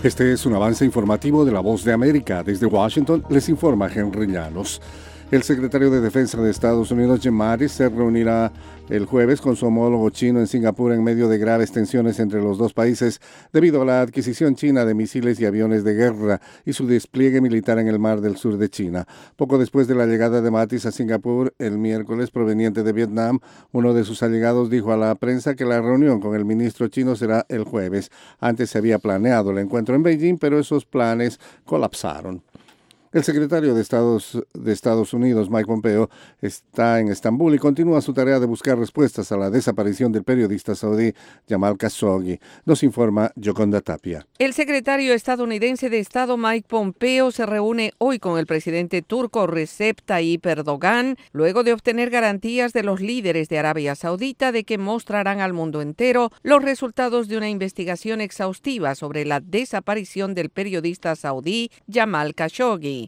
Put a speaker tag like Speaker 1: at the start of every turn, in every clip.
Speaker 1: Este es un avance informativo de La Voz de América. Desde Washington les informa Henry Llanos. El secretario de Defensa de Estados Unidos, Jim Mattis, se reunirá el jueves con su homólogo chino en Singapur en medio de graves tensiones entre los dos países debido a la adquisición china de misiles y aviones de guerra y su despliegue militar en el mar del sur de China. Poco después de la llegada de Mattis a Singapur el miércoles, proveniente de Vietnam, uno de sus allegados dijo a la prensa que la reunión con el ministro chino será el jueves. Antes se había planeado el encuentro en Beijing, pero esos planes colapsaron. El secretario de Estados Unidos, Mike Pompeo, está en Estambul y continúa su tarea de buscar respuestas a la desaparición del periodista saudí Jamal Khashoggi. Nos informa Yoconda Tapia.
Speaker 2: El secretario estadounidense de Estado, Mike Pompeo, se reúne hoy con el presidente turco Recep Tayyip Erdogan, luego de obtener garantías de los líderes de Arabia Saudita de que mostrarán al mundo entero los resultados de una investigación exhaustiva sobre la desaparición del periodista saudí Jamal Khashoggi.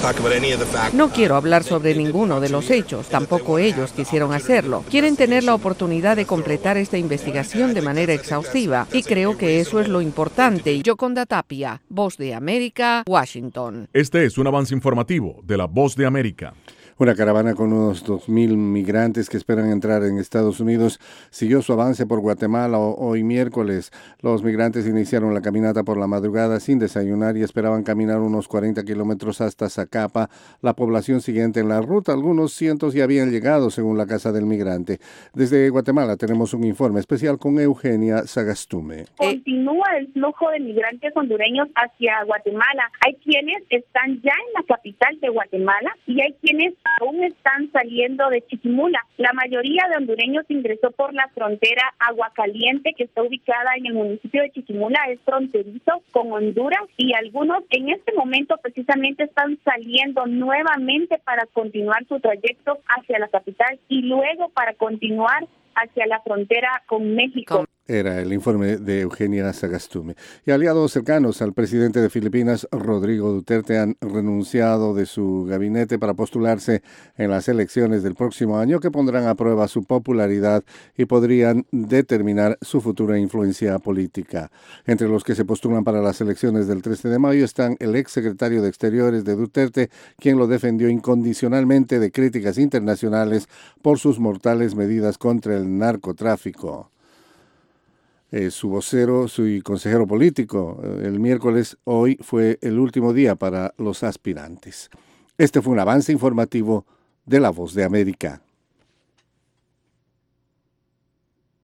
Speaker 2: No quiero hablar sobre ninguno de los hechos, tampoco ellos quisieron hacerlo. Quieren tener la oportunidad de completar esta investigación de manera exhaustiva y creo que eso es lo importante. Yoconda Tapia, Voz de América, Washington.
Speaker 3: Este es un avance informativo de La Voz de América.
Speaker 1: Una caravana con unos 2,000 migrantes que esperan entrar en Estados Unidos siguió su avance por Guatemala hoy miércoles. Los migrantes iniciaron la caminata por la madrugada sin desayunar y esperaban caminar unos 40 kilómetros hasta Zacapa, la población siguiente en la ruta. Algunos cientos ya habían llegado, según la Casa del Migrante. Desde Guatemala tenemos un informe especial con Eugenia Sagastume.
Speaker 4: Continúa el flujo de migrantes hondureños hacia Guatemala. Hay quienes están ya en la capital de Guatemala y hay quienes aún están saliendo de Chiquimula. La mayoría de hondureños ingresó por la frontera Aguacaliente, que está ubicada en el municipio de Chiquimula, es fronterizo con Honduras, y algunos en este momento precisamente están saliendo nuevamente para continuar su trayecto hacia la capital y luego para continuar hacia la frontera con México.
Speaker 1: Era el informe de Eugenia Sagastume. Y aliados cercanos al presidente de Filipinas, Rodrigo Duterte, han renunciado de su gabinete para postularse en las elecciones del próximo año que pondrán a prueba su popularidad y podrían determinar su futura influencia política. Entre los que se postulan para las elecciones del 13 de mayo están el exsecretario de Exteriores de Duterte, quien lo defendió incondicionalmente de críticas internacionales por sus mortales medidas contra el narcotráfico. Su vocero, su consejero político, el miércoles, hoy fue el último día para los aspirantes. Este fue un avance informativo de La Voz de América.